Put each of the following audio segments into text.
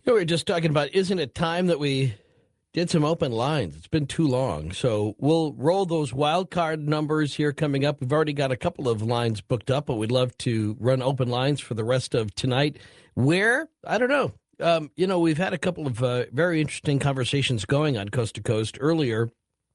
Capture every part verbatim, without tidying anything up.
We were just talking about, isn't it time that we did some open lines? It's been too long. So we'll roll those wild card numbers here coming up. We've already got a couple of lines booked up, but we'd love to run open lines for the rest of tonight. Where? I don't know. Um, you know, we've had a couple of uh, very interesting conversations going on Coast to Coast. Earlier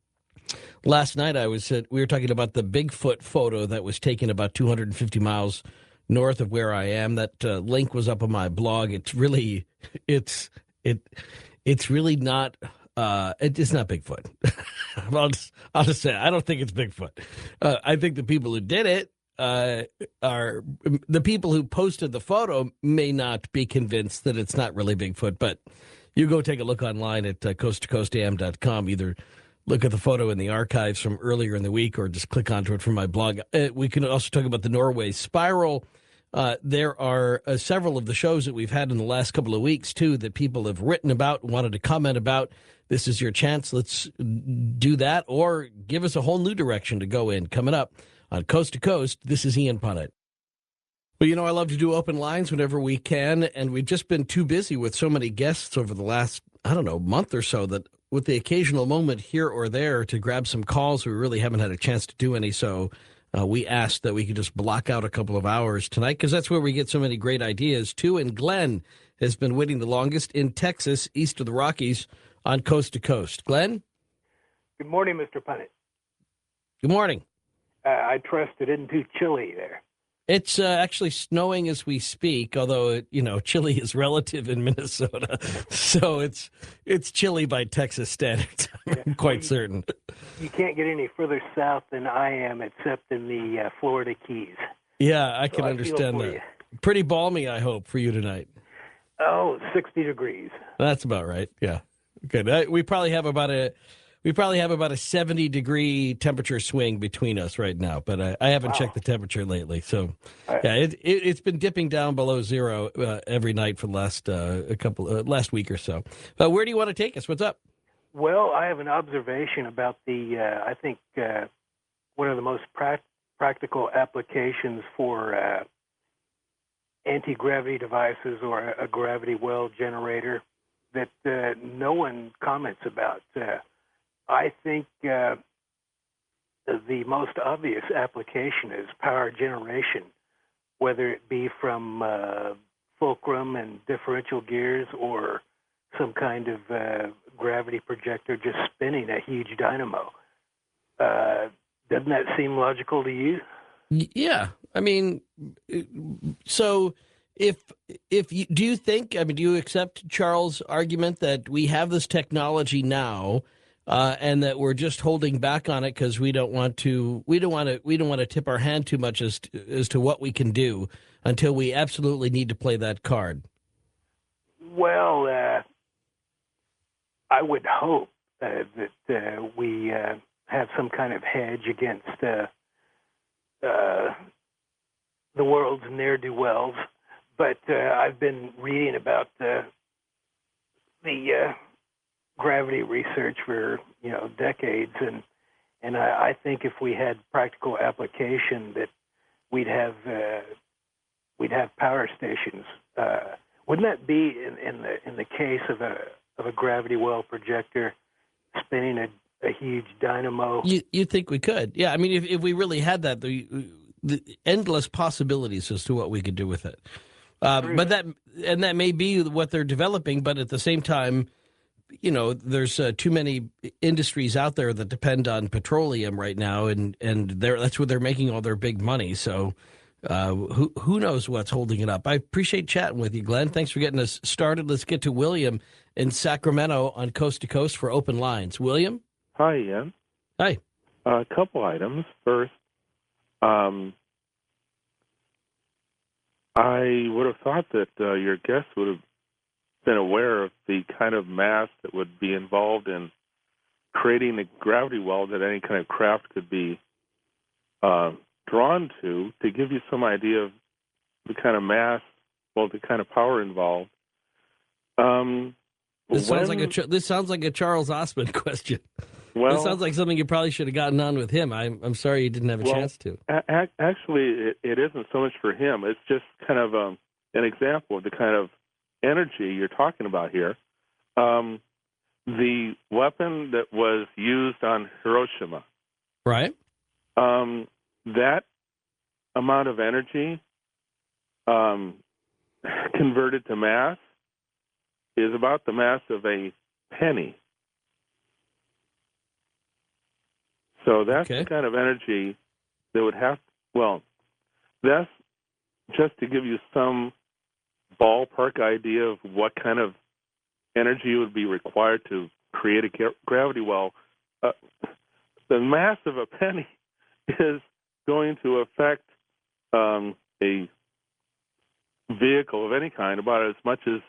last night, I was at, we were talking about the Bigfoot photo that was taken about two hundred fifty miles north of where I am. That uh, link was up on my blog. It's really, it's it, it's really not. Uh, it, it's not Bigfoot. I'll just, I'll just say I don't think it's Bigfoot. Uh, I think the people who did it uh, are the people who posted the photo may not be convinced that it's not really Bigfoot. But you go take a look online at uh, coast to coast a m dot com. Either look at the photo in the archives from earlier in the week or just click onto it from my blog. Uh, we can also talk about the Norway Spiral. Uh, there are uh, several of the shows that we've had in the last couple of weeks, too, that people have written about, wanted to comment about. This is your chance. Let's do that or give us a whole new direction to go in. Coming up on Coast to Coast, this is Ian Punnett. Well, you know, I love to do open lines whenever we can, and we've just been too busy with so many guests over the last, I don't know, month or so that with the occasional moment here or there to grab some calls, we really haven't had a chance to do any. So uh, we asked that we could just block out a couple of hours tonight because that's where we get so many great ideas, too. And Glenn has been waiting the longest in Texas, east of the Rockies, on Coast to Coast. Glenn? Good morning, Mister Punnett. Good morning. Uh, I trust it isn't too chilly there. It's uh, actually snowing as we speak, although, it, you know, chilly is relative in Minnesota. So it's it's chilly by Texas standards, I'm Yeah. quite you, certain. You can't get any further south than I am except in the uh, Florida Keys. Yeah, I So can I understand feel for that. you. Pretty balmy, I hope, for you tonight. Oh, sixty degrees. That's about right, yeah. Good. I, we probably have about a... We probably have about a seventy degree temperature swing between us right now, but I, I haven't Wow. checked the temperature lately. So, I, yeah, it, it, it's been dipping down below zero uh, every night for the last uh, a couple uh, last week or so. But where do you want to take us? What's up? well, I have an observation about the, uh, I think, uh, one of the most prac practical applications for uh, anti-gravity devices or a, a gravity well generator that uh, no one comments about. Uh, I think uh, the most obvious application is power generation, whether it be from uh, fulcrum and differential gears or some kind of uh, gravity projector just spinning a huge dynamo. Uh, doesn't that seem logical to you? Y- Yeah, I mean, so if if you do you think I mean, do you accept Charles' argument that we have this technology now? Uh, and that we're just holding back on it because we don't want to. We don't want to. We don't want to tip our hand too much as to, as to what we can do until we absolutely need to play that card. Well, uh, I would hope uh, that uh, we uh, have some kind of hedge against uh, uh, the world's ne'er-do-wells. But uh, I've been reading about uh, the uh, gravity research for you know decades, and and I, I think if we had practical application, that we'd have uh, we'd have power stations. Uh, wouldn't that be in, in the in the case of a of a gravity well projector spinning a, a huge dynamo? You you think we could? Yeah, I mean, if if we really had that, the, the endless possibilities as to what we could do with it. Uh, but that and that may be what they're developing, but at the same time, you know, there's uh, too many industries out there that depend on petroleum right now, and and they're, that's where they're making all their big money. So uh, who who knows what's holding it up? I appreciate chatting with you, Glenn. Thanks for getting us started. Let's get to William in Sacramento on Coast to Coast for open lines. William? Hi, Ian. Hi. A couple items. First, um, I would have thought that uh, your guest would have been aware of the kind of mass that would be involved in creating a gravity well that any kind of craft could be uh, drawn to, to give you some idea of the kind of mass, well, the kind of power involved. Um, This when, sounds like a Ch- this sounds like a Charles Osmond question. well, This sounds like something you probably should have gotten on with him. I'm I'm sorry you didn't have a well, chance to. a- a- actually, it, it isn't so much for him. It's just kind of um, an example of the kind of energy you're talking about here, um, the weapon that was used on Hiroshima, Right. um, that amount of energy um, converted to mass is about the mass of a penny. So that's Okay. the kind of energy that would have, well, that's just to give you some ballpark idea of what kind of energy would be required to create a gra- gravity well. Uh, the mass of a penny is going to affect um, a vehicle of any kind about as much as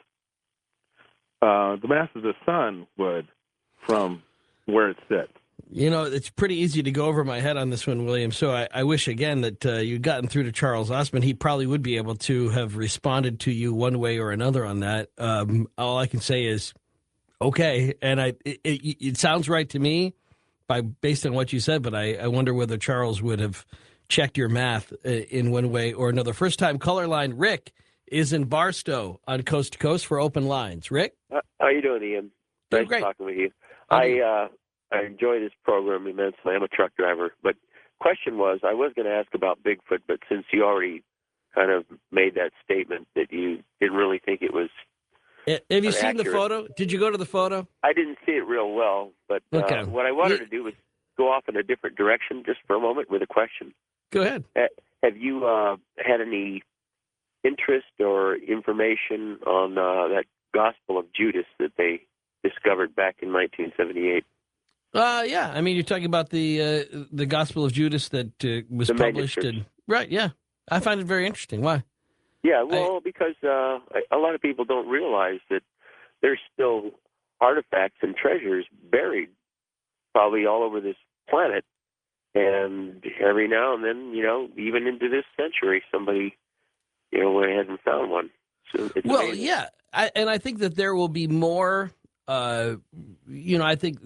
uh, the mass of the sun would from where it sits. You know, it's pretty easy to go over my head on this one, William. So I, I wish, again, that uh, you'd gotten through to Charles Osmond. He probably would be able to have responded to you one way or another on that. Um, all I can say is, okay. And I, it, it, it sounds right to me by based on what you said, but I, I wonder whether Charles would have checked your math uh, in one way or another. First-time caller line, Rick, is in Barstow on Coast to Coast for Open Lines. Rick? How are you doing, Ian? Doing Nice great. talking with you. How I do you- uh, I enjoy this program immensely. I'm a truck driver, but question was, I was going to ask about Bigfoot, but since you already kind of made that statement that you didn't really think it was, Uh, Have you seen the accurate. photo? Did you go to the photo? I didn't see it real well. But uh, Okay. what I wanted You- to do was go off in a different direction just for a moment with a question. Go ahead. Uh, Have you uh, had any interest or information on uh, that Gospel of Judas that they discovered back in nineteen seventy-eight? Uh, yeah. I mean, you're talking about the uh, the Gospel of Judas that uh, was The published. manuscripts. And, right, yeah. I find it very interesting. Why? Yeah, well, because uh, a lot of people don't realize that there's still artifacts and treasures buried probably all over this planet. And every now and then, you know, even into this century, somebody, you know, went ahead and found one. So it's Well, amazing. yeah. I, and I think that there will be more, uh, you know, I think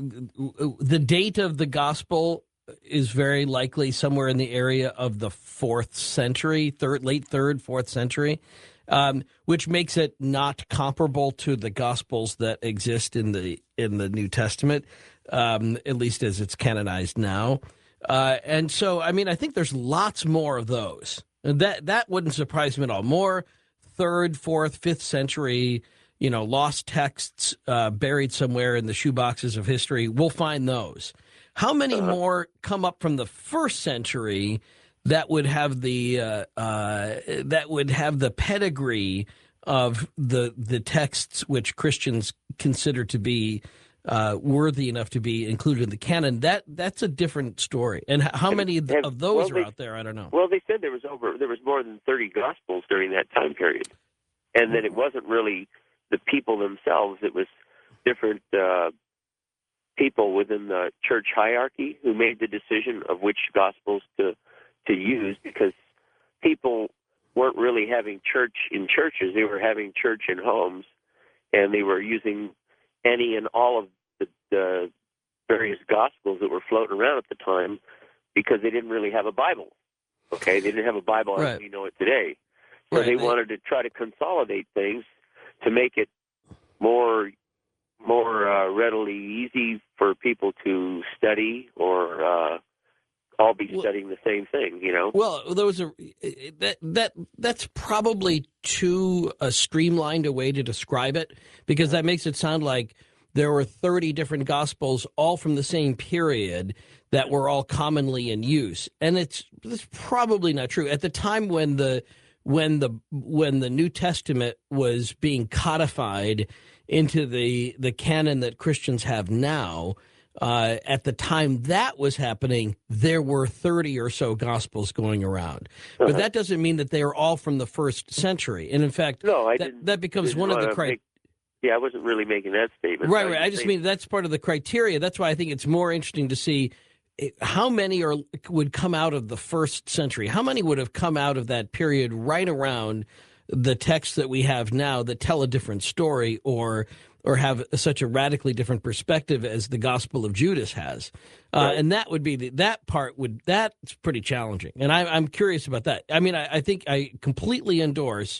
the date of the Gospel is very likely somewhere in the area of the fourth century, third, late third, fourth century, um, which makes it not comparable to the Gospels that exist in the in the New Testament, um, at least as it's canonized now. Uh, and so, I mean, I think there's lots more of those. And that that wouldn't surprise me at all. More third, fourth, fifth century, you know, lost texts uh, buried somewhere in the shoeboxes of history. We'll find those. How many Uh-huh. more come up from the first century that would have the uh, uh, that would have the pedigree of the the texts which Christians consider to be uh, worthy enough to be included in the canon? That that's a different story. And h- how Have- many of, have- of those well, are they- out there? I don't know. Well, they said there was over there was more than thirty Gospels during that time period, and that it wasn't really the people themselves; it was different uh, people within the church hierarchy who made the decision of which Gospels to to use, because people weren't really having church in churches; they were having church in homes, and they were using any and all of the, the various Gospels that were floating around at the time, because they didn't really have a Bible. Okay, they didn't have a Bible as Right. we know it today. So Right. they They- wanted to try to consolidate things to make it more more uh, readily easy for people to study, or uh, all be Well- studying the same thing. You know. Well, there was a that that that's probably too uh, streamlined a way to describe it, because that makes it sound like there were thirty different gospels, all from the same period, that were all commonly in use, and it's it's probably not true. At the time when the when the when the New Testament was being codified into the the canon that Christians have now, uh, at the time that was happening, there were thirty or so gospels going around. But Uh-huh. that doesn't mean that they are all from the first century. And in fact, No, I that, didn't. that becomes didn't one of the wanna criteria. make- Yeah, I wasn't really making that statement. Right, was right. I just saying- mean that's part of the criteria. That's why I think it's more interesting to see eh, how many are would come out of the first century. How many would have come out of that period right around the texts that we have now that tell a different story, or or have such a radically different perspective as the Gospel of Judas has. Uh, Right. And that would be the, that part would that's pretty challenging. And I, I'm curious about that. I mean, I, I think I completely endorse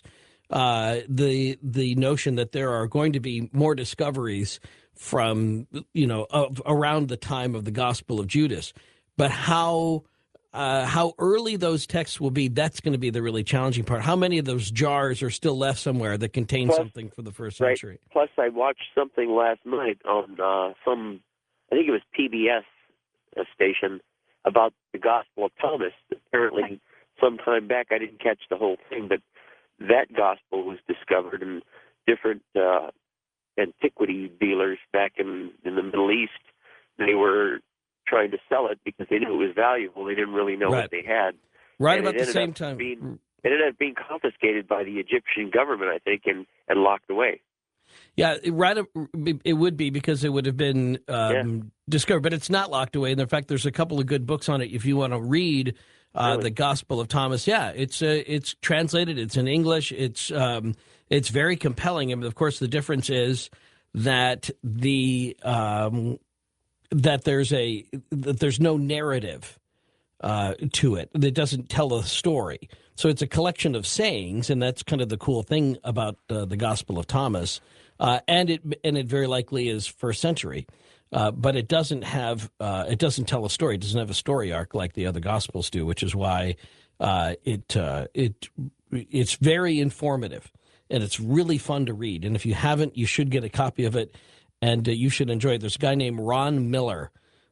uh, the the notion that there are going to be more discoveries from, you know, of, around the time of the Gospel of Judas. But how uh, how early those texts will be, that's going to be the really challenging part. How many of those jars are still left somewhere that contain Plus, something for the first right. century? Plus, I watched something last night on uh, some, I think it was P B S uh, station, about the Gospel of Thomas. Apparently, some time back, I didn't catch the whole thing, but that gospel was discovered, and different uh, antiquity dealers back in, in the Middle East, they were trying to sell it because they knew it was valuable. They didn't really know Right. what they had. Right And about it the ended same up time. being- It ended up being confiscated by the Egyptian government, I think, and, and locked away. Yeah, it- right. It would be because it would have been um, Yeah. discovered, but it's not locked away. And in fact, there's a couple of good books on it if you want to read uh, Really? the Gospel of Thomas. Yeah, it's uh, it's translated. It's in English. It's um, it's very compelling. And of course, the difference is that the um, that there's a that there's no narrative uh, to it that doesn't tell a story. So it's a collection of sayings, and that's kind of the cool thing about uh, the Gospel of Thomas. Uh, and it and it very likely is first century, uh, but it doesn't have uh, it doesn't tell a story. It doesn't have a story arc like the other Gospels do, which is why uh, it uh, it it's very informative and it's really fun to read. And if you haven't, you should get a copy of it, and uh, you should enjoy it. There's a guy named Ron Miller.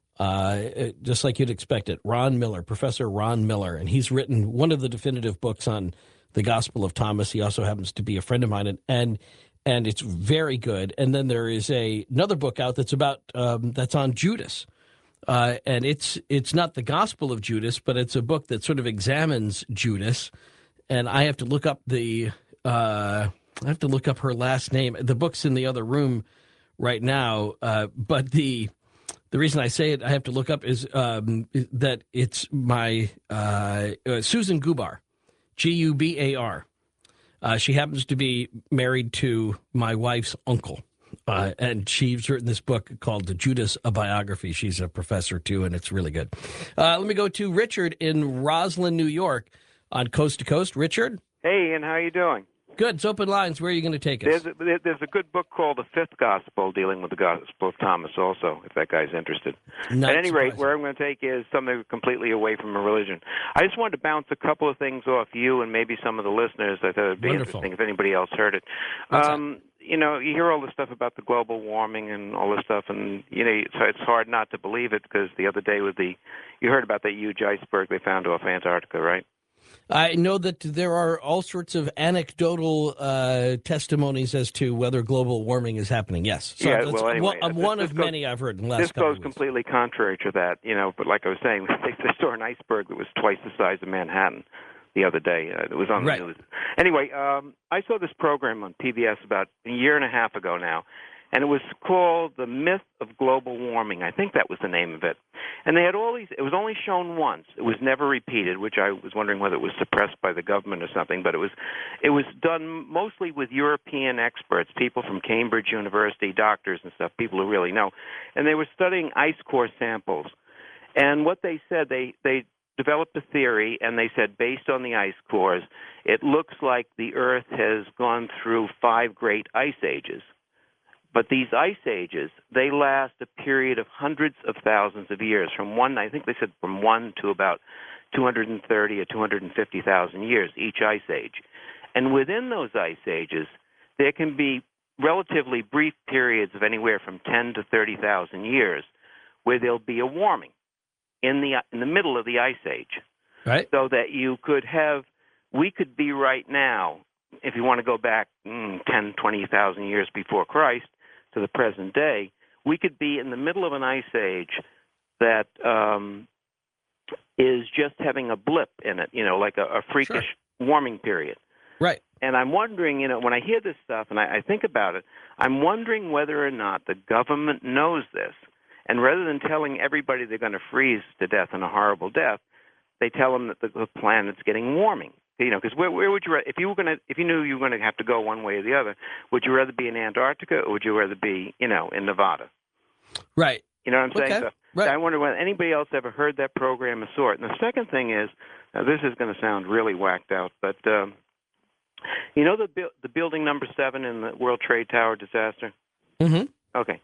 Uh, just like you'd expect it, Ron Miller, Professor Ron Miller, and he's written one of the definitive books on the Gospel of Thomas. He also happens to be a friend of mine, and and, and it's very good. And then there is a another book out that's about um, that's on Judas, uh, and it's it's not the Gospel of Judas, but it's a book that sort of examines Judas. And I have to look up the uh, I have to look up her last name. The book's in the other room right now, uh, but the The reason I say it, I have to look up, is um, that it's my uh, uh, Susan Gubar, G U B A R. Uh, she happens to be married to my wife's uncle, uh, and she's written this book called The Judas, a Biography. She's a professor, too, and it's really good. Uh, let me go to Richard in Roslyn, New York, on Coast to Coast. Richard? Hey, Ian, how are you doing? Good. It's open lines. Where are you going to take us? There's a, there- there's a good book called The Fifth Gospel dealing with the Gospel of Thomas also, if that guy's interested. Not At any rate, surprising. where I'm going to take is something completely away from a religion. I just wanted to bounce a couple of things off you and maybe some of the listeners. I thought it would be Wonderful. interesting if anybody else heard it. What's Um, you know, you hear all this stuff about the global warming and all this stuff, and, you know, it's, it's hard not to believe it because the other day with the, you heard about that huge iceberg they found off Antarctica, right? I know that there are all sorts of anecdotal uh, testimonies as to whether global warming is happening. Yes. So Yeah, that's well, anyway, one, I'm this- one this of goes- many I've heard in the last This couple goes of weeks. completely contrary to that, you know. But like I was saying, they, they saw an iceberg that was twice the size of Manhattan the other day. Uh, it was on the Right. news. Anyway, um, I saw this program on P B S about a year and a half ago now, and it was called The Myth of Global Warming. I think that was the name of it. And they had all these. It was only shown once. It was never repeated, which I was wondering whether it was suppressed by the government or something. But it was, it was done mostly with European experts, people from Cambridge University, doctors and stuff, people who really know. And they were studying ice core samples. And what they said, they they developed a theory, and they said, based on the ice cores, it looks like the Earth has gone through five great ice ages. But these ice ages, they last a period of hundreds of thousands of years, from one, I think they said from one to about two hundred thirty or two hundred fifty thousand years, each ice age. And within those ice ages, there can be relatively brief periods of anywhere from ten to thirty thousand years where there'll be a warming in the in the middle of the ice age. Right. So that you could have, we could be right now, if you want to go back mm, ten, twenty thousand years before Christ, to the present day, we could be in the middle of an ice age that um, is just having a blip in it, you know, like a, a freakish Sure. warming period. Right. And I'm wondering, you know, when I hear this stuff and I, I think about it, I'm wondering whether or not the government knows this. And rather than telling everybody they're going to freeze to death in a horrible death, they tell them that the, the planet's getting warming. You know, because where, where would you, if you were going to, if you knew you were going to have to go one way or the other, would you rather be in Antarctica or would you rather be, you know, in Nevada? Right. You know what I'm saying? Okay. So, Right. I wonder whether anybody else ever heard that program of sort. And the second thing is, now this is going to sound really whacked out, but um, You know the bu- the building number seven in the World Trade Tower disaster? Mm-hmm. Okay.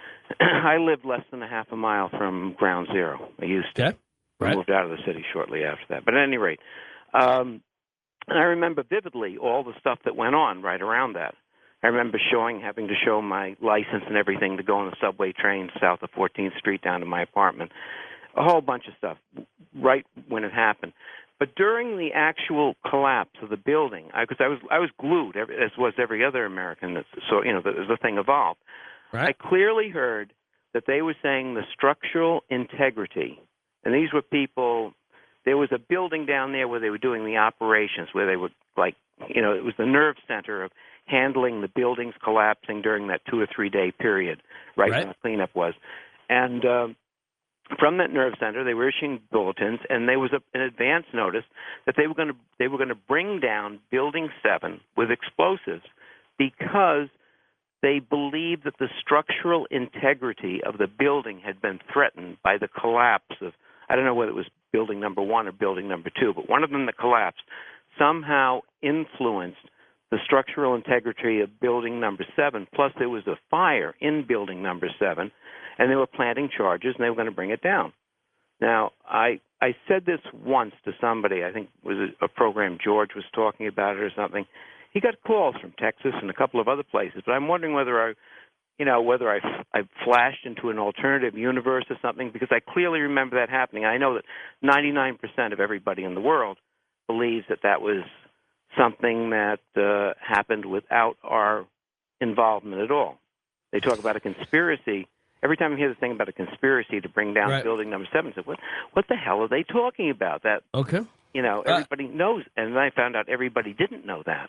I lived less than a half a mile from Ground Zero. I used to. Okay. Right. I moved out of the city shortly after that. But at any rate, um, and I remember vividly all the stuff that went on right around that. I remember showing, having to show my license and everything to go on the subway train south of fourteenth Street down to my apartment. A whole bunch of stuff right when it happened. But during the actual collapse of the building, because I, I was I was glued, as was every other American. That, so you know, the, the thing evolved. Right. I clearly heard that they were saying the structural integrity, and these were people. There was a building down there where they were doing the operations, where they would like, you know, it was the nerve center of handling the buildings collapsing during that two or three day period, right, right. when the cleanup was, and. Um, From that nerve center, they were issuing bulletins, and there was a, an advance notice that they were going to they were going to bring down Building Seven with explosives because they believed that the structural integrity of the building had been threatened by the collapse of, I don't know whether it was Building Number One or Building Number Two, but one of them that collapsed somehow influenced the structural integrity of Building Number Seven. Plus, there was a fire in Building Number Seven. And they were planting charges, and they were going to bring it down. Now, I I said this once to somebody. I think it was a, a program George was talking about it or something. He got calls from Texas and a couple of other places, but I'm wondering whether I, you know, whether I I flashed into an alternative universe or something, because I clearly remember that happening. I know that ninety-nine percent of everybody in the world believes that that was something that uh, happened without our involvement at all. They talk about a conspiracy. Every time I hear the thing about a conspiracy to bring down right. Building Number Seven, I said, "What? What the hell are they talking about?" That okay, you know, everybody uh, knows, and then I found out everybody didn't know that.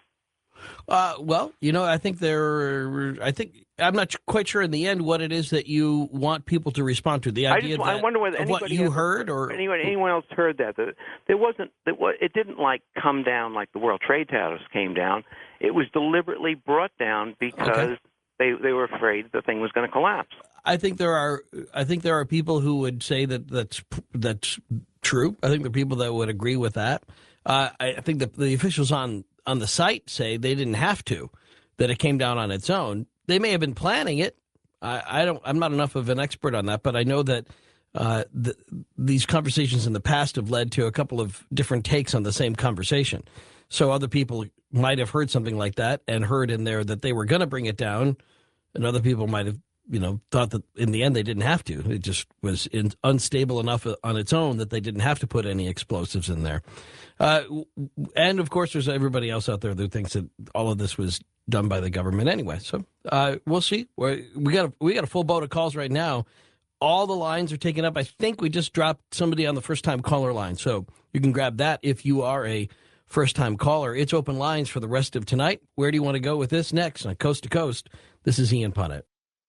Uh, well, you know, I think there. I think I'm not quite sure in the end what it is that you want people to respond to. The idea I, just, that I wonder whether of what anybody you has, heard, or anyone anyone else heard that. That there wasn't. That it didn't like come down like the World Trade Towers came down. It was deliberately brought down because. Okay. They they were afraid the thing was going to collapse. I think there are I think there are people who would say that that's that's true. I think there are people that would agree with that. Uh, I think the the officials on on the site say they didn't have to, that it came down on its own. They may have been planning it. I, I don't. I'm not enough of an expert on that, but I know that uh, the, these conversations in the past have led to a couple of different takes on the same conversation. So other people might have heard something like that and heard in there that they were going to bring it down, and other people might have, you know, thought that in the end they didn't have to. It just was in, unstable enough on its own that they didn't have to put any explosives in there. Uh, and of course, there's everybody else out there that thinks that all of this was done by the government anyway. So uh, we'll see. We're, we got a, we got a full boat of calls right now. All the lines are taken up. I think we just dropped somebody on the first-time caller line, so you can grab that if you are a first-time caller. It's open lines for the rest of tonight. Where do you want to go with this next on Coast to Coast? This is Ian Punnett.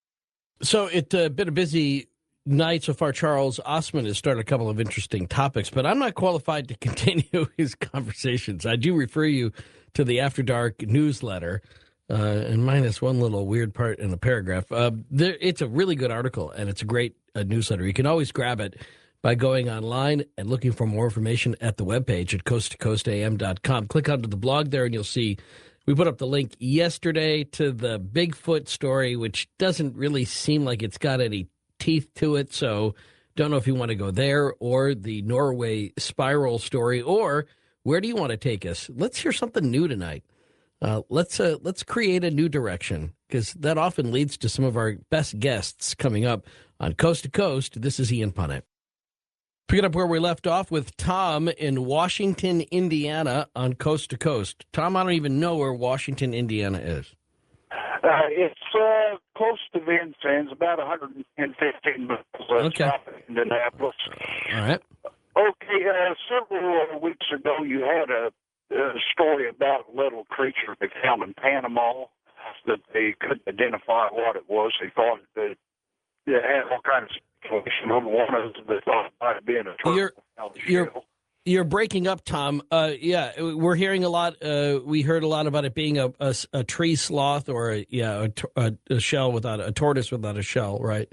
So it's uh, been a busy night so far. Charles Osmond has started a couple of interesting topics, but I'm not qualified to continue his conversations. I do refer you to the After Dark newsletter, uh, and minus one little weird part in the paragraph. Uh, there, it's a really good article, and it's a great uh, newsletter. You can always grab it by going online and looking for more information at the webpage at coast to coast a m dot com. Click onto the blog there, and you'll see we put up the link yesterday to the Bigfoot story, which doesn't really seem like it's got any teeth to it, so don't know if you want to go there, or the Norway spiral story, or where do you want to take us? Let's hear something new tonight. Uh, let's uh, let's create a new direction, because that often leads to some of our best guests coming up on Coast to Coast. This is Ian Punnett. Pick it up where we left off with Tom in Washington, Indiana on Coast to Coast. Tom, I don't even know where Washington, Indiana is. Uh, it's uh, close to Vincennes, about one hundred fifteen miles okay. south of Indianapolis. All right. Okay, uh, several uh, weeks ago you had a, a story about a little creature they found in Panama that they couldn't identify what it was. They thought that it had all kinds of speculation on one of them. They thought it might have been a turtle. You're, you're, you're breaking up, Tom. Uh, yeah, we're hearing a lot. Uh, we heard a lot about it being a, a, a tree sloth, or a, yeah, a, a, a shell without a, a tortoise without a shell, right?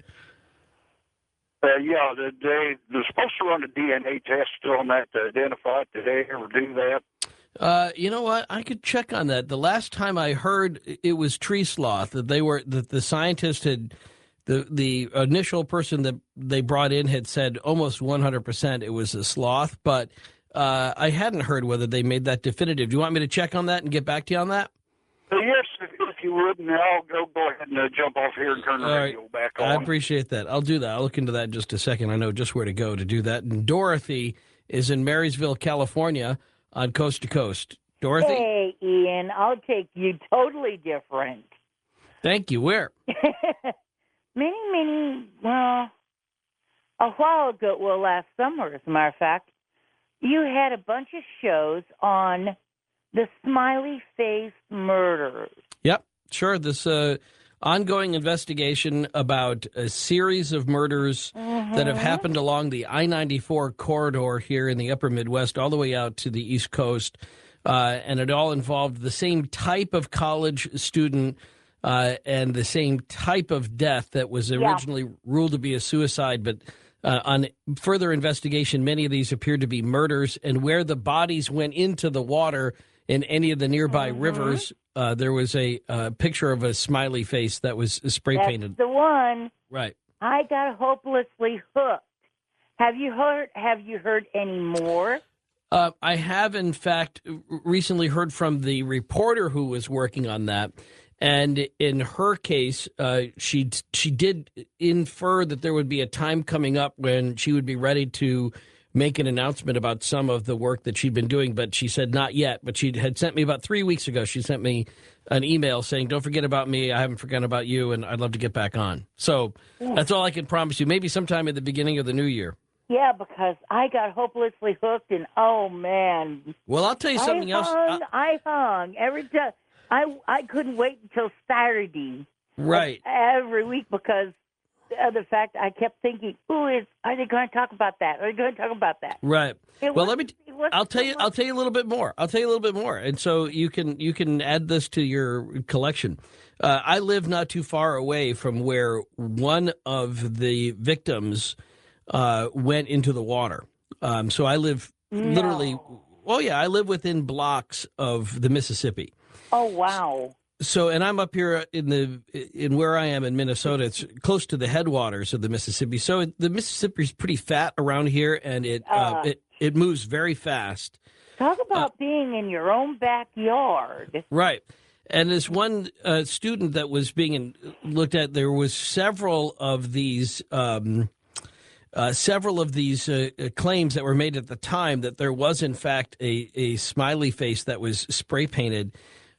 Uh, yeah, they, they're supposed to run a D N A test on that to identify it. Did they ever do that? Uh, you know what? I could check on that. The last time I heard, it was tree sloth that they were that the scientist had the the initial person that they brought in had said almost one hundred percent it was a sloth, but uh, I hadn't heard whether they made that definitive. Do you want me to check on that and get back to you on that? Uh, yes, if, if you would, and I'll go, go ahead and uh, jump off here and turn the All radio right. back on. I appreciate that. I'll do that. I'll look into that in just a second. I know just where to go to do that. And Dorothy is in Marysville, California, on Coast to Coast. Dorothy? Hey, Ian, I'll take you totally different. Thank you. Where? many, many, well, a while ago, well, last summer, as a matter of fact, you had a bunch of shows on the smiley face murders. Yep, sure. This uh, ongoing investigation about a series of murders Mm-hmm. that have happened along the I ninety-four corridor here in the upper Midwest, all the way out to the East Coast. Uh, and it all involved the same type of college student uh, and the same type of death that was originally yeah. ruled to be a suicide. But uh, on further investigation, many of these appeared to be murders. And where the bodies went into the water in any of the nearby mm-hmm. rivers, uh, there was a uh, picture of a smiley face that was spray That's painted. The one. Right. I got hopelessly hooked. Have you heard? Have you heard any more? Uh, I have, in fact, recently heard from the reporter who was working on that, and in her case, uh, she she did infer that there would be a time coming up when she would be ready to make an announcement about some of the work that she'd been doing, but she said not yet. But she had sent me about three weeks ago. She sent me an email saying, "Don't forget about me. I haven't forgotten about you, and I'd love to get back on." So that's all I can promise you. Maybe sometime at the beginning of the new year. Yeah, because I got hopelessly hooked, and oh man! Well, I'll tell you something I else. Hung, I hung every time. I I couldn't wait until Saturday, right? Every week because of the fact I kept thinking, "Ooh, is are they going to talk about that? Are they going to talk about that?" Right. It well, was, let me. I'll tell so you. Much. I'll tell you a little bit more. I'll tell you a little bit more, and so you can you can add this to your collection. Uh, I live not too far away from where one of the victims uh, went into the water. Um, so I live no. literally. Oh yeah, I live within blocks of the Mississippi. Oh wow. So, and I'm up here in the in where I am in Minnesota. It's close to the headwaters of the Mississippi. So it, the Mississippi is pretty fat around here, and it uh, uh, it it moves very fast. Talk about uh, being in your own backyard. Right. And this one uh, student that was being looked at, there was several of these um, uh, several of these uh, claims that were made at the time that there was in fact a a smiley face that was spray painted.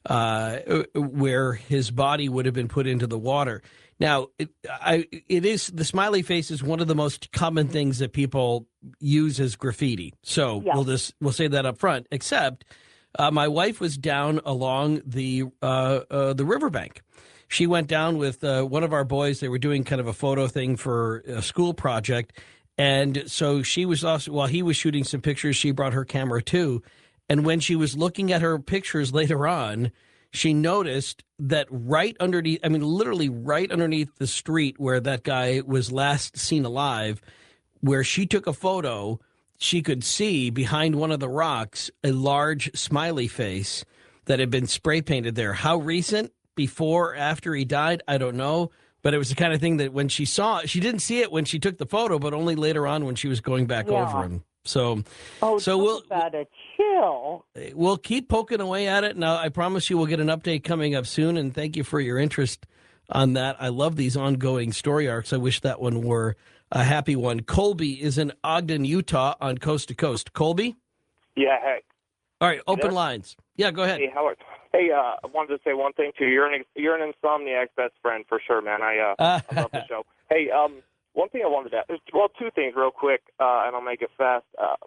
Uh, where his body would have been put into the water. Now, it, I, it is the smiley face is one of the most common things that people use as graffiti. So yeah. we'll just we'll say that up front. Except, uh, my wife was down along the uh, uh, the riverbank. She went down with uh, one of our boys. They were doing kind of a photo thing for a school project, and so she was also while he was shooting some pictures. She brought her camera too. And when she was looking at her pictures later on, she noticed that right underneath, I mean, literally right underneath the street where that guy was last seen alive, where she took a photo, she could see behind one of the rocks a large smiley face that had been spray painted there. How recent? Before or after he died? I don't know. But it was the kind of thing that when she saw it, she didn't see it when she took the photo, but only later on when she was going back yeah. over him. So, oh, so we'll about a chill. We'll keep poking away at it. Now, I promise you, we'll get an update coming up soon. And thank you for your interest on that. I love these ongoing story arcs. I wish that one were a happy one. Colby is in Ogden, Utah, on Coast to Coast. Colby. Yeah. Hey. All right. Open lines. Yeah. Go ahead. Hey, Howard. Hey, uh, I wanted to say one thing too. You're an you're an insomniac's best friend for sure, man. I uh, I love the show. Hey, um. One thing I wanted to ask, well, two things real quick, uh, and I'll make it fast. Uh,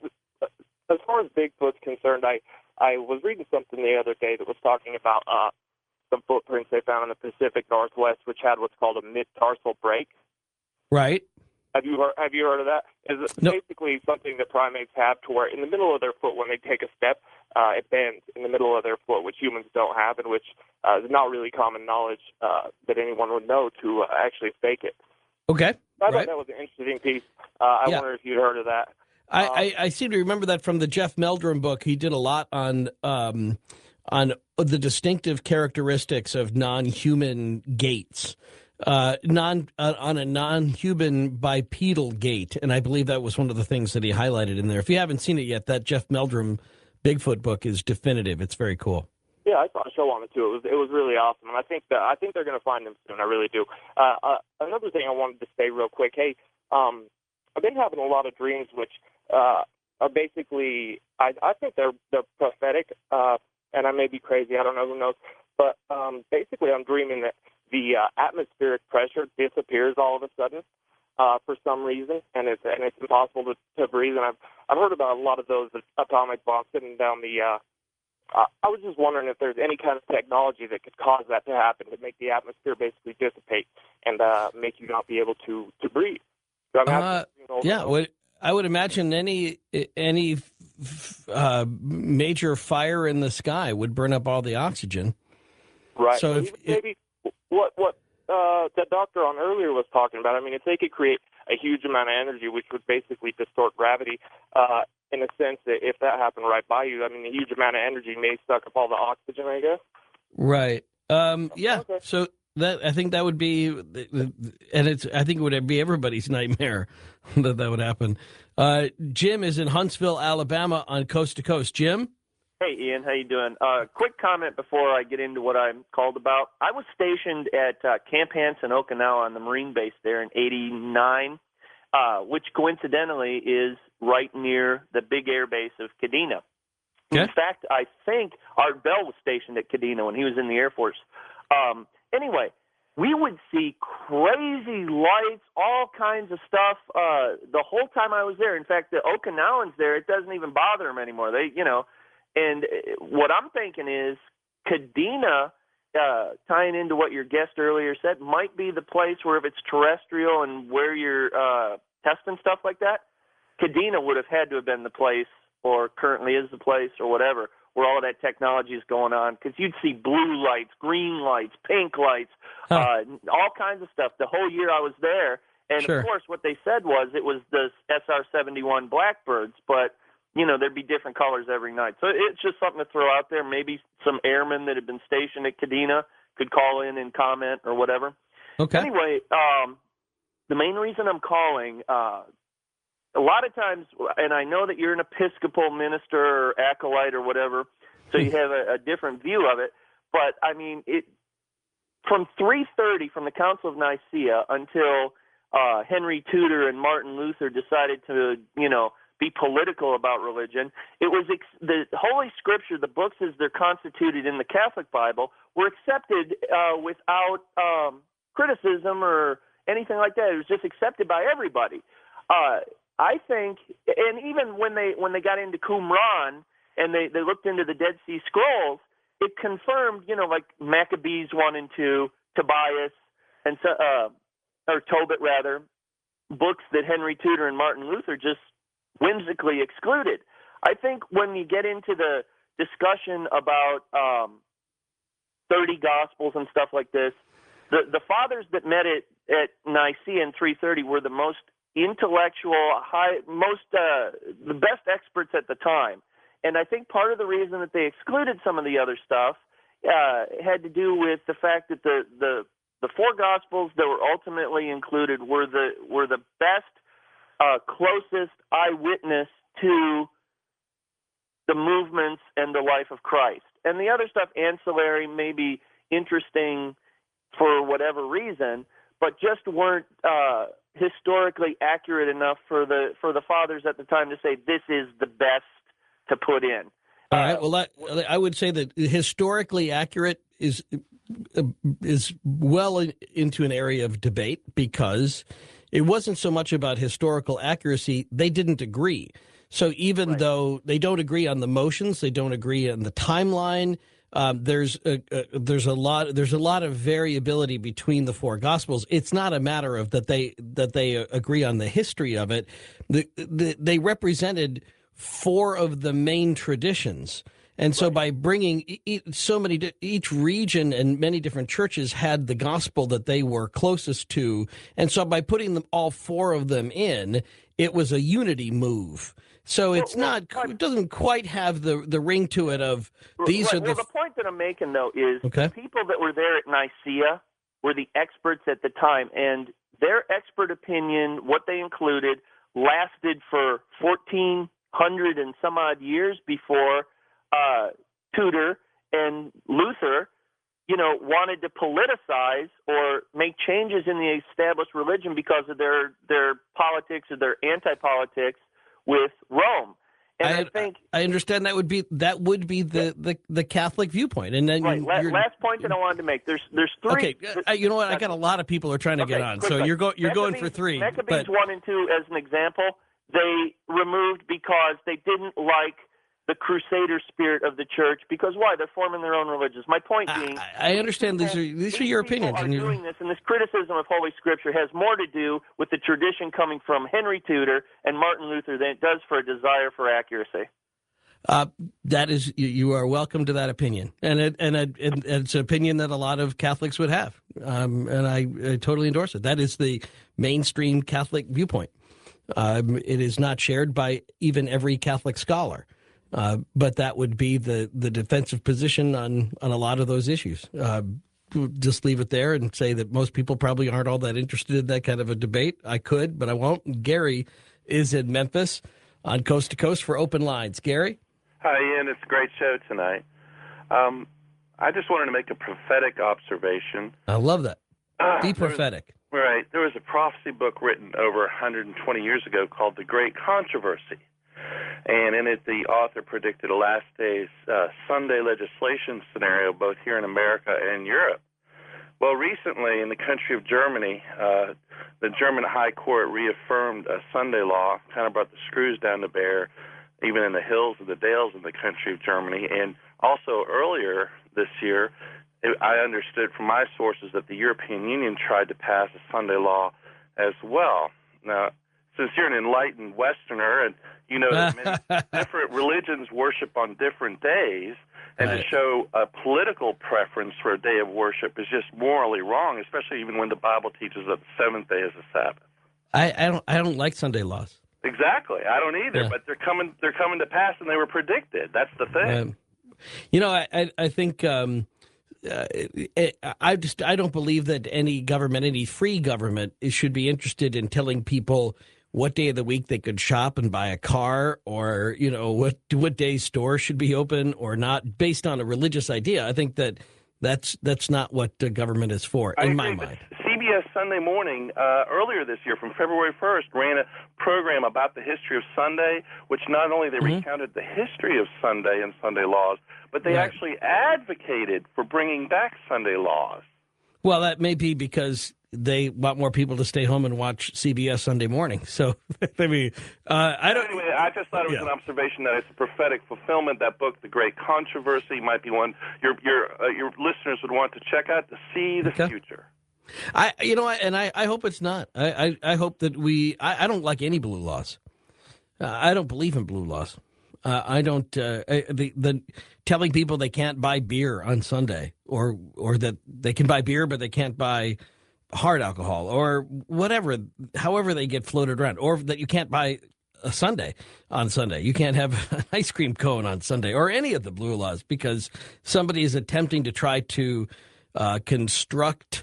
as far as Bigfoot's concerned, I, I was reading something the other day that was talking about uh, some footprints they found in the Pacific Northwest, which had what's called a mid-tarsal break. Right. Have you heard, have you heard of that? It's no. basically something that primates have to where in the middle of their foot, when they take a step, uh, it bends in the middle of their foot, which humans don't have, and which uh, is not really common knowledge uh, that anyone would know to uh, actually fake it. Okay. I thought right. that was an interesting piece. Uh, I yeah. wonder if you'd heard of that. I, Um, I, I seem to remember that from the Jeff Meldrum book. He did a lot on um, on the distinctive characteristics of non-human gaits, uh, non uh, on a non-human bipedal gait, and I believe that was one of the things that he highlighted in there. If you haven't seen it yet, that Jeff Meldrum Bigfoot book is definitive. It's very cool. Yeah, I saw a show on it too. It was it was really awesome, and I think that I think they're going to find him soon. I really do. Uh, uh, another thing I wanted to say real quick. Hey, um, I've been having a lot of dreams, which uh, are basically I, I think they're they're prophetic, uh, and I may be crazy. I don't know, who knows. But um, basically, I'm dreaming that the uh, atmospheric pressure disappears all of a sudden uh, for some reason, and it's and it's impossible to, to breathe. And I've I've heard about a lot of those atomic bombs sitting down the. Uh, Uh, I was just wondering if there's any kind of technology that could cause that to happen, to make the atmosphere basically dissipate and uh, make you not be able to, to breathe. So I'm Uh, you know, yeah, what, I would imagine any any uh, major fire in the sky would burn up all the oxygen. right. So if Even maybe what what uh, the doctor on earlier was talking about. I mean, if they could create a huge amount of energy, which would basically distort gravity, uh, in a sense that if that happened right by you, I mean, a huge amount of energy may suck up all the oxygen, I guess. Right. Um, yeah. Okay. So that I think that would be, and it's I think it would be everybody's nightmare that that would happen. Uh, Jim is in Huntsville, Alabama, on Coast to Coast. Jim. Hey, Ian, how you doing? Uh, quick comment before I get into what I'm called about. I was stationed at uh, Camp Hansen, Okinawa, on the Marine base there in eighty-nine, uh, which coincidentally is right near the big air base of Kadena. Okay. In fact, I think Art Bell was stationed at Kadena when he was in the Air Force. Um, anyway, we would see crazy lights, all kinds of stuff uh, the whole time I was there. In fact, the Okinawans there, it doesn't even bother them anymore. They, you know, and what I'm thinking is Kadena, uh, tying into what your guest earlier said, might be the place where if it's terrestrial and where you're uh, testing stuff like that, Kadena would have had to have been the place, or currently is the place, or whatever, where all of that technology is going on, because you'd see blue lights, green lights, pink lights, huh. uh, all kinds of stuff the whole year I was there. And, Sure. of course, what they said was it was the S R seventy-one Blackbirds, but, you know, there'd be different colors every night. So it's just something to throw out there. Maybe some airmen that had been stationed at Kadena could call in and comment or whatever. Okay. Anyway, um, the main reason I'm calling, uh, a lot of times, and I know that you're an Episcopal minister or acolyte or whatever, so you have a, a different view of it. But, I mean, it from three thirty, from the Council of Nicaea until uh, Henry Tudor and Martin Luther decided to, you know, be political about religion, it was ex- the Holy Scripture, the books as they're constituted in the Catholic Bible, were accepted uh, without um, criticism or anything like that. It was just accepted by everybody. Uh, I think, and even when they when they got into Qumran and they, they looked into the Dead Sea Scrolls, it confirmed, you know, like Maccabees one and two, Tobias, and so, uh, or Tobit rather, books that Henry Tudor and Martin Luther just whimsically excluded. I think when you get into the discussion about um, thirty Gospels and stuff like this, the, the fathers that met at, at Nicaea in three thirty were the most intellectual, high, most uh, the best experts at the time. And I think part of the reason that they excluded some of the other stuff uh, had to do with the fact that the, the the four Gospels that were ultimately included were the were the best, uh, closest eyewitness to the movements and the life of Christ. And the other stuff, ancillary, may be interesting for whatever reason, but just weren't uh, historically accurate enough for the for the fathers at the time to say this is the best to put in. All right. Well, I, I would say that historically accurate is is well in, into an area of debate, because it wasn't so much about historical accuracy. They didn't agree. So even right. though they don't agree on the motions, they don't agree on the timeline. Um, there's a, a, there's a lot there's a lot of variability between the four Gospels. It's not a matter of that they that they agree on the history of it. The, the, they represented four of the main traditions. And so right. by bringing e- so many, each region and many different churches had the gospel that they were closest to. And so by putting them all four of them in, it was a unity move. So it's well, not, well, it doesn't quite have the, the ring to it of these right, are the... Well, the point that I'm making, though, is okay. the people that were there at Nicaea were the experts at the time, and their expert opinion, what they included, lasted for fourteen hundred and some odd years before uh, Tudor and Luther, you know, wanted to politicize or make changes in the established religion because of their their politics or their anti-politics with Rome. And I, I think I understand that would be that would be the, the, the Catholic viewpoint. And then right. La- last point that I wanted to make. There's there's three. Okay, uh, you know what? I got a lot of people are trying to okay, get on, quickly. so you're go you're Maccabees, going for three. Maccabees but... one and two, as an example, they removed because they didn't like the Crusader spirit of the church. Because why? They're forming their own religions. My point being, I, I understand these are these, these are your people opinions, are and you're doing this, and this criticism of Holy Scripture has more to do with the tradition coming from Henry Tudor and Martin Luther than it does for a desire for accuracy. Uh, that is, you, you are welcome to that opinion, and it, and, it, and it's an opinion that a lot of Catholics would have, um, and I, I totally endorse it. That is the mainstream Catholic viewpoint. Um, it is not shared by even every Catholic scholar, uh, but that would be the, the defensive position on, on a lot of those issues. Uh, just leave it there and say that most people probably aren't all that interested in that kind of a debate. I could, but I won't. Gary is in Memphis on Coast to Coast for Open Lines. Gary? Hi, Ian. It's a great show tonight. Um, I just wanted to make a prophetic observation. I love that. Uh, Be prophetic. Was, right. There was a prophecy book written over one hundred twenty years ago called The Great Controversy. And in it, the author predicted a last days uh, Sunday legislation scenario both here in America and Europe. Well, recently in the country of Germany, uh, the German High Court reaffirmed a Sunday law, kind of brought the screws down to bear, even in the hills and the dales of the country of Germany. And also earlier this year, it, I understood from my sources that the European Union tried to pass a Sunday law as well. Now, since you're an enlightened Westerner and you know that many different religions worship on different days, and right. to show a political preference for a day of worship is just morally wrong, especially even when the Bible teaches that the seventh day is a Sabbath. I, I don't I don't like Sunday laws. Exactly. I don't either, yeah. but they're coming they're coming to pass, and they were predicted. That's the thing. Um, you know, I, I, I think um, uh, it, I just I don't believe that any government, any free government, should be interested in telling people what day of the week they could shop and buy a car, or, you know, what what day stores should be open or not, based on a religious idea. I think that that's that's not what the government is for, in my mind. C B S Sunday Morning, uh, earlier this year, from February first, ran a program about the history of Sunday, which not only they mm-hmm. recounted the history of Sunday and Sunday laws, but they right. actually advocated for bringing back Sunday laws. Well, that may be because they want more people to stay home and watch C B S Sunday Morning. So, I mean, uh, I don't. Anyway, I just thought it was yeah. an observation that it's a prophetic fulfillment. That book, The Great Controversy, might be one your your uh, your listeners would want to check out to see the okay. future. I, you know, and I, I hope it's not. I, I, I hope that we. I, I don't like any blue laws. Uh, I don't believe in blue laws. Uh, I don't. Uh, the the telling people they can't buy beer on Sunday, or or that they can buy beer but they can't buy hard alcohol, or whatever, however they get floated around, or that you can't buy a sundae on Sunday. You can't have an ice cream cone on Sunday, or any of the blue laws, because somebody is attempting to try to uh, construct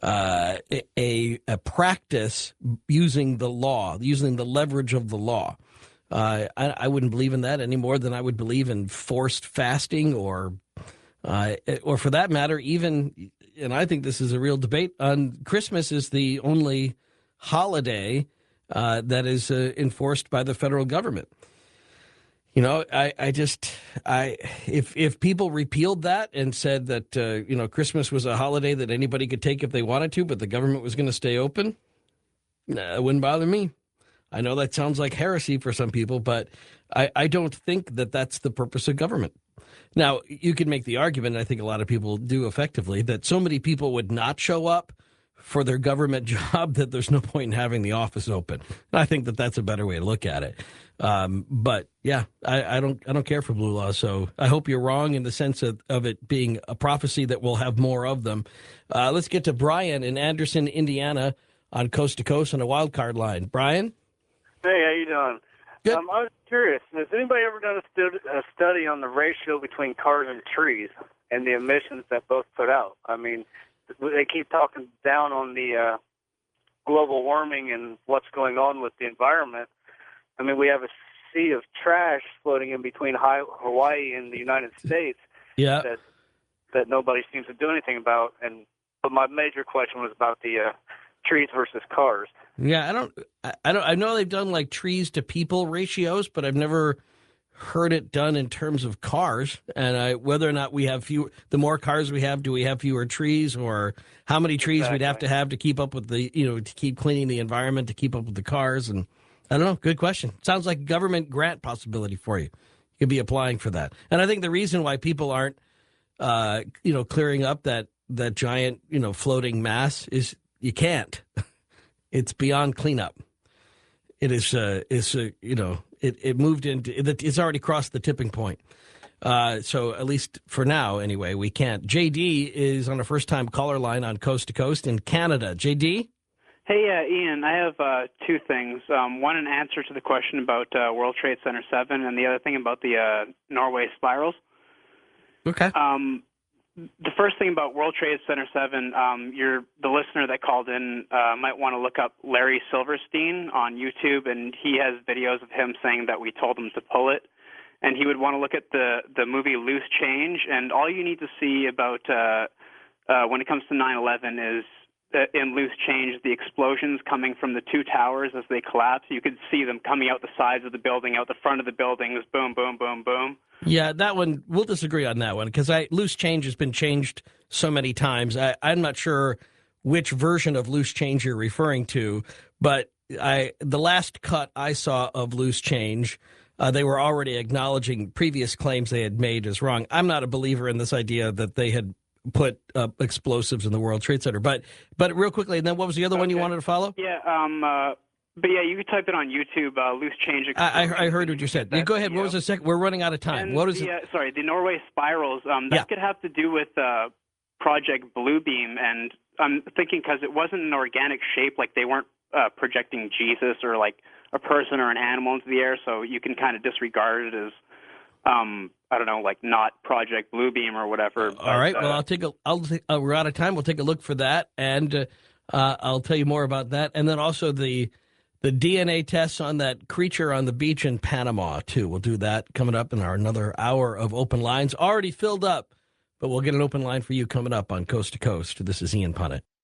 uh, a, a practice using the law, using the leverage of the law. Uh, I, I wouldn't believe in that any more than I would believe in forced fasting, or uh, or for that matter, even, and I think this is a real debate, on Christmas is the only holiday uh, that is uh, enforced by the federal government. You know, I, I just, I if if people repealed that and said that, uh, you know, Christmas was a holiday that anybody could take if they wanted to, but the government was going to stay open, nah, it wouldn't bother me. I know that sounds like heresy for some people, but I, I don't think that that's the purpose of government. Now, you can make the argument, and I think a lot of people do effectively, that so many people would not show up for their government job that there's no point in having the office open. And I think that that's a better way to look at it. Um, but yeah, I, I don't I don't care for blue laws. So I hope you're wrong in the sense of, of it being a prophecy that we'll have more of them. Uh, let's get to Brian in Anderson, Indiana, on Coast to Coast on a wild card line. Brian? Hey, how you doing? Good. Um, I was curious. Has anybody ever done a, stu- a study on the ratio between cars and trees and the emissions that both put out? I mean, they keep talking down on the uh, global warming and what's going on with the environment. I mean, we have a sea of trash floating in between Hawaii and the United States Yeah. that that nobody seems to do anything about. And but my major question was about the uh, trees versus cars. Yeah, I don't, I I don't, I know they've done like trees to people ratios, but I've never heard it done in terms of cars. And I, whether or not we have fewer, the more cars we have, do we have fewer trees, or how many trees Exactly. we'd have to have to keep up with the, you know, to keep cleaning the environment, to keep up with the cars. And I don't know. Good question. Sounds like a government grant possibility for you. You could be applying for that. And I think the reason why people aren't, uh, you know, clearing up that, that giant, you know, floating mass is you can't. It's beyond cleanup. It is, uh, is uh, you know, it, it moved into, it, it's already crossed the tipping point. Uh, so at least for now, anyway, we can't. J D is on a first-time caller line on Coast to Coast in Canada. J D? Hey, uh, Ian, I have uh, two things. Um, one, an answer to the question about uh, World Trade Center seven, and the other thing about the uh, Norway spirals. Okay. Um, the first thing about World Trade Center seven, um, you're, the listener that called in uh, might want to look up Larry Silverstein on YouTube, and he has videos of him saying that we told him to pull it. And he would want to look at the, the movie Loose Change, and all you need to see about uh, uh, when it comes to nine eleven is uh, in Loose Change, the explosions coming from the two towers as they collapse. You could see them coming out the sides of the building, out the front of the buildings, boom, boom, boom, boom. Yeah, that one, we'll disagree on that one, because I Loose Change has been changed so many times. I, I'm not sure which version of Loose Change you're referring to, but I the last cut I saw of Loose Change, uh, they were already acknowledging previous claims they had made as wrong. I'm not a believer in this idea that they had put uh, explosives in the World Trade Center. But but real quickly, and then what was the other okay. one you wanted to follow? Yeah, um, uh, but yeah, you could type it on YouTube, uh, Loose Change. I, I heard what you said. Yeah, go ahead. What was the second? We're running out of time. And what is the, it? Uh, sorry, the Norway spirals. Um, that yeah. could have to do with uh, Project Bluebeam, and I'm thinking because it wasn't an organic shape, like they weren't uh, projecting Jesus or like a person or an animal into the air, so you can kind of disregard it as, um, I don't know, like not Project Bluebeam or whatever. But, all right. Uh, well, I'll take a. I'll. Uh, we're out of time. We'll take a look for that, and uh, uh, I'll tell you more about that, and then also the. The D N A tests on that creature on the beach in Panama, too. We'll do that coming up in our another hour of open lines. Already filled up, but we'll get an open line for you coming up on Coast to Coast. This is Ian Punnett.